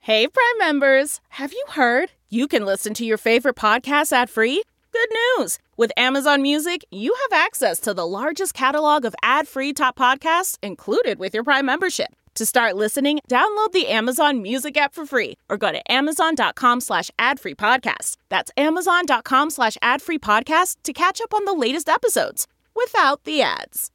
Hey, Prime members! Have you heard? You can listen to your favorite podcasts ad-free? Good news! With Amazon Music, you have access to the largest catalog of ad-free top podcasts included with your Prime membership. To start listening, download the Amazon Music app for free or go to amazon.com/ad-free-podcast. That's amazon.com/ad-free-podcast to catch up on the latest episodes without the ads.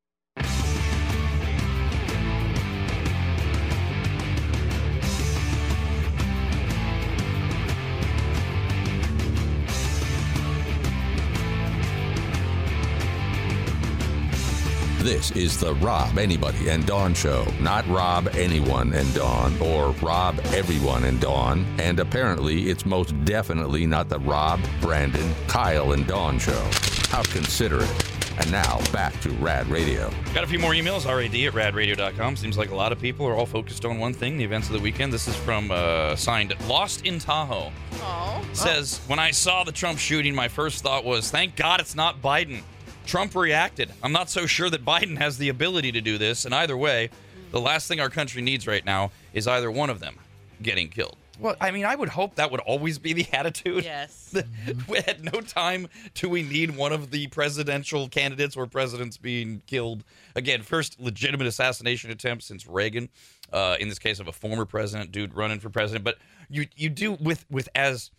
This is the Rob Anybody and Dawn Show, not Rob Anyone and Dawn, or Rob Everyone and Dawn, and apparently it's most definitely not the Rob, Brandon, Kyle and Dawn Show. How considerate. And now, back to Rad Radio. Got a few more emails, rad@radradio.com. Seems like a lot of people are all focused on one thing, the events of the weekend. This is from, signed, Lost in Tahoe. Says, when I saw the Trump shooting, my first thought was, thank God it's not Biden. Trump reacted. I'm not so sure that Biden has the ability to do this, and either way, the last thing our country needs right now is either one of them getting killed. Well, I mean, I would hope that would always be the attitude. Yes. At no time do we need one of the presidential candidates or presidents being killed. Again, first legitimate assassination attempt since Reagan, in this case of a former president, dude running for president. But you do, with as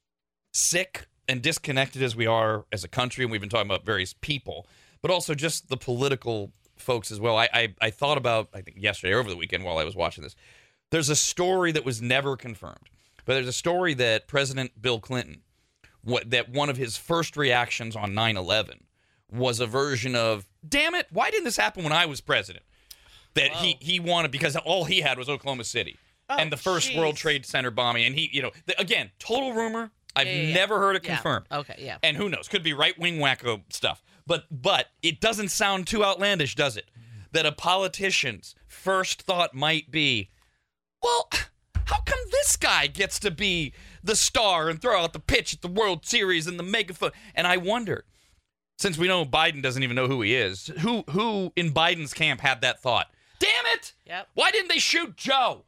sick and disconnected as we are as a country, and we've been talking about various people, but also just the political folks as well. I thought about, I think yesterday or over the weekend while I was watching this, there's a story that was never confirmed, but there's a story that President Bill Clinton, that one of his first reactions on 9/11 was a version of, damn it, why didn't this happen when I was president? That he wanted, because all he had was Oklahoma City and the first World Trade Center bombing. And he, again, total rumor. I've never heard it confirmed. Okay, yeah. And who knows? Could be right-wing wacko stuff. But it doesn't sound too outlandish, does it? That a politician's first thought might be, well, how come this guy gets to be the star and throw out the pitch at the World Series and the megaphone? And I wonder, since we know Biden doesn't even know who he is, who in Biden's camp had that thought? Damn it! Yep. Why didn't they shoot Joe?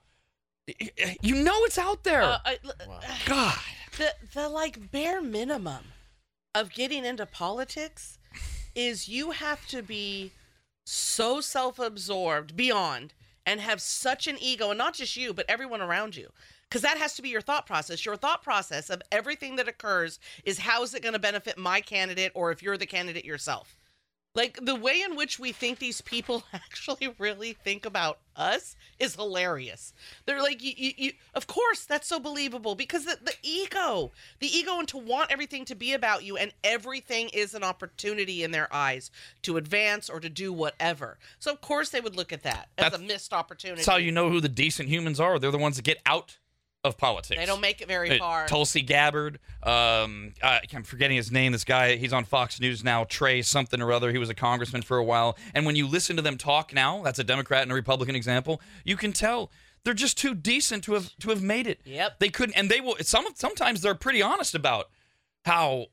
You know it's out there. God. The like bare minimum of getting into politics is you have to be so self-absorbed beyond and have such an ego, and not just you, but everyone around you. Because that has to be your thought process. Your thought process of everything that occurs is, how is it going to benefit my candidate, or if you're the candidate yourself? Like, the way in which we think these people actually really think about us is hilarious. They're like, you of course, that's so believable, because the ego, and to want everything to be about you, and everything is an opportunity in their eyes to advance or to do whatever. So, of course, they would look at that as a missed opportunity. That's how you know who the decent humans are. They're the ones that get out of politics. They don't make it very far. Tulsi Gabbard, I'm forgetting his name. This guy, he's on Fox News now, Trey something or other. He was a congressman for a while. And when you listen to them talk now, that's a Democrat and a Republican example, you can tell they're just too decent to have made it. Yep. They couldn't, and they will. Sometimes they're pretty honest about how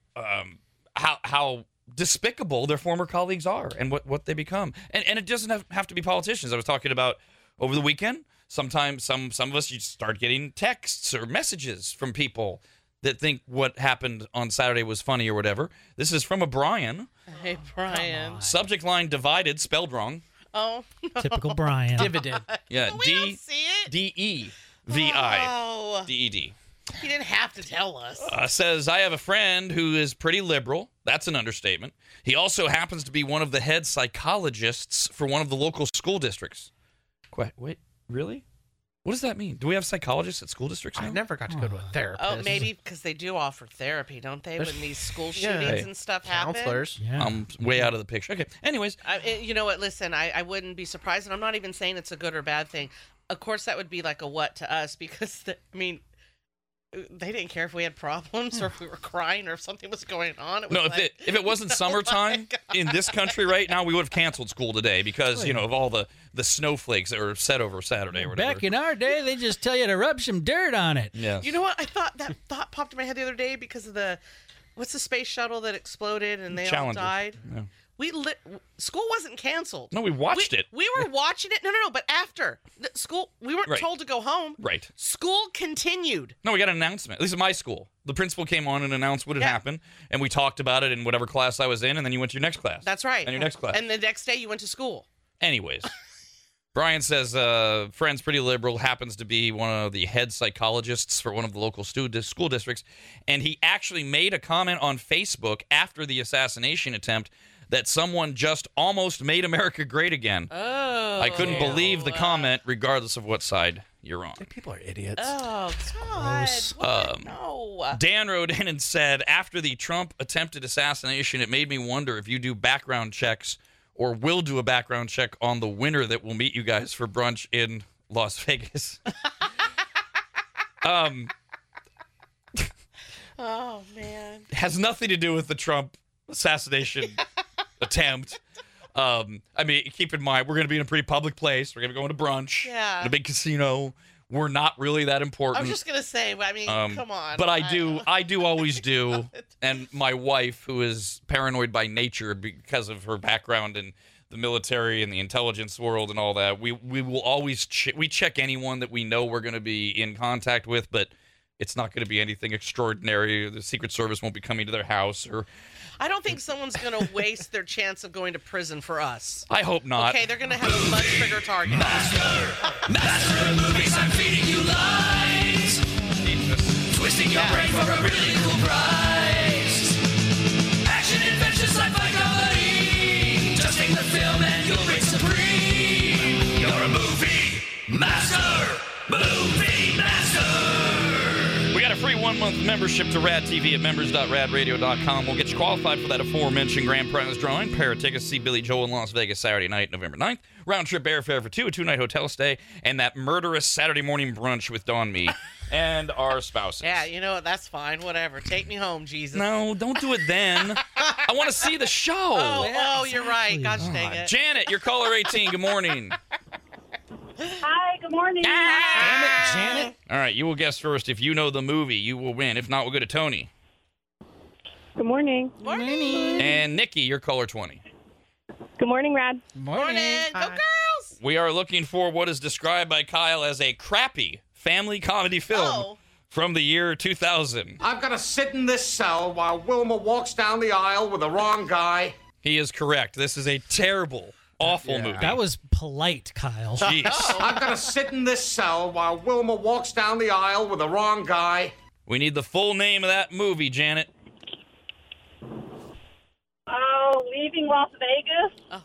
despicable their former colleagues are and what they become. And it doesn't have to be politicians. I was talking about over the weekend. Sometimes some of us, you start getting texts or messages from people that think what happened on Saturday was funny or whatever. This is from a Brian. Hey, Brian. Subject line divided, spelled wrong. Oh. Typical Brian. Dividend. Yeah, We don't see it. D-E-V-I. Oh. D-E-D. He didn't have to tell us. Says, I have a friend who is pretty liberal. That's an understatement. He also happens to be one of the head psychologists for one of the local school districts. Wait. Really? What does that mean? Do we have psychologists at school districts now? I never got to go to a therapist. Oh, maybe because they do offer therapy, don't they? When these school shootings and stuff happen. Counselors. Yeah. I'm way out of the picture. Okay. Anyways. You know what? Listen, I wouldn't be surprised, and I'm not even saying it's a good or bad thing. Of course, that would be like a what to us, because, they didn't care if we had problems or if we were crying or if something was going on. If it wasn't summertime in this country right now, we would have canceled school today because, of all the snowflakes that were set over Saturday or whatever. Back in our day, they just tell you to rub some dirt on it. Yeah. You know what? That thought popped in my head the other day because of what's the space shuttle that exploded and they Challenger. all died? Yeah. School wasn't canceled. No, we watched it. We were watching it. No, but after the school, we weren't Right. told to go home. Right. School continued. No, we got an announcement. At least at my school. The principal came on and announced what had Yeah. happened, and we talked about it in whatever class I was in, and then you went to your next class. That's right. And your next class. And the next day you went to school. Anyways, Brian says friend's pretty liberal, happens to be one of the head psychologists for one of the local school districts, and he actually made a comment on Facebook after the assassination attempt that someone just almost made America great again. Oh. I couldn't believe the comment, regardless of what side you're on. People are idiots. Oh, God. What? No. Dan wrote in and said, after the Trump attempted assassination, it made me wonder if you do background checks or will do a background check on the winner that will meet you guys for brunch in Las Vegas. Oh, man. Has nothing to do with the Trump assassination attempt. I mean, keep in mind, we're going to be in a pretty public place. We're going to go into brunch Yeah. in a big casino. We're not really that important. I was just going to say, I mean, come on. But I do always do. And my wife, who is paranoid by nature because of her background in the military and the intelligence world and all that, we will always we check anyone that we know we're going to be in contact with, but it's not going to be anything extraordinary. The Secret Service won't be coming to their house, or I don't think someone's going to waste their chance of going to prison for us. I hope not. Okay, they're going to have a much bigger target. Master of movies, I'm feeding you lies. Twisting your brain for a really cool prize. Action, adventure, sci-fi, comedy. Just take the film and you'll reign supreme. You're a movie master. Movie master. We got a free 1-month membership to Rad TV at members.radradio.com. We'll get you qualified for that aforementioned grand prize drawing. Pair of tickets to see Billy Joel in Las Vegas Saturday night, November 9th. Round trip airfare for two, a 2-night hotel stay, and that murderous Saturday morning brunch with Dawn, me, and our spouses. Yeah, you know what? That's fine. Whatever. Take me home, Jesus. No, don't do it then. I want to see the show. Oh, you're right. Gosh dang it. Janet, you're caller 18. Good morning. Hi, good morning. Damn it, Janet. All right, you will guess first. If you know the movie, you will win. If not, we'll go to Tony. Good morning. Morning. And Nikki, you're caller 20. Good morning, Rad. Morning. Go girls. We are looking for what is described by Kyle as a crappy family comedy film from the year 2000. I've got to sit in this cell while Wilma walks down the aisle with the wrong guy. He is correct. This is a terrible, awful movie. That was polite, Kyle. Jeez. I've got to sit in this cell while Wilma walks down the aisle with the wrong guy. We need the full name of that movie, Janet. Oh, leaving Las Vegas.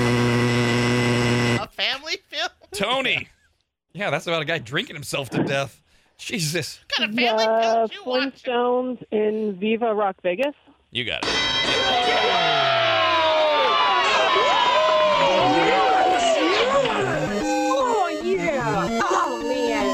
A family film? Tony. Yeah, that's about a guy drinking himself to death. Jesus. What kind of family film The you watch? Flintstones in Viva Rock Vegas. You got it. Oh, yeah. Oh, man.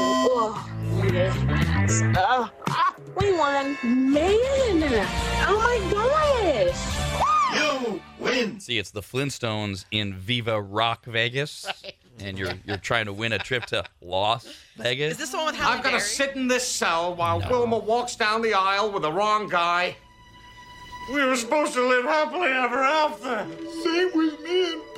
Oh, we won. Man. Oh, my gosh. You win. See, it's the Flintstones in Viva Rock Vegas. And you're trying to win a trip to Las Vegas. Is this the one with Halle I've got to Berry? sit in this cell while Wilma walks down the aisle with the wrong guy. We were supposed to live happily ever after. Same with me and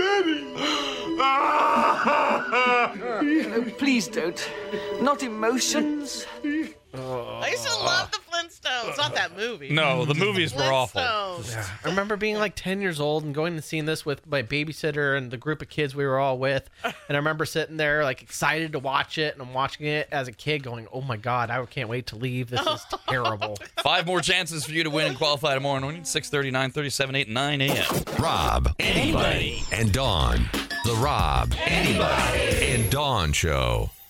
Betty. Please don't. Not emotions. I used to love the Flintstones. Not that movie. No, the movies were awful. Flintstones. I remember being like 10 years old and going and seeing this with my babysitter and the group of kids we were all with. And I remember sitting there like excited to watch it. And I'm watching it as a kid going, oh my God, I can't wait to leave. This is terrible. 5 more chances for you to win and qualify tomorrow morning. 6:30, 9:30, 7, 8, 9 a.m. Rob, anybody, and Dawn. The Rob, anybody, and Dawn Show.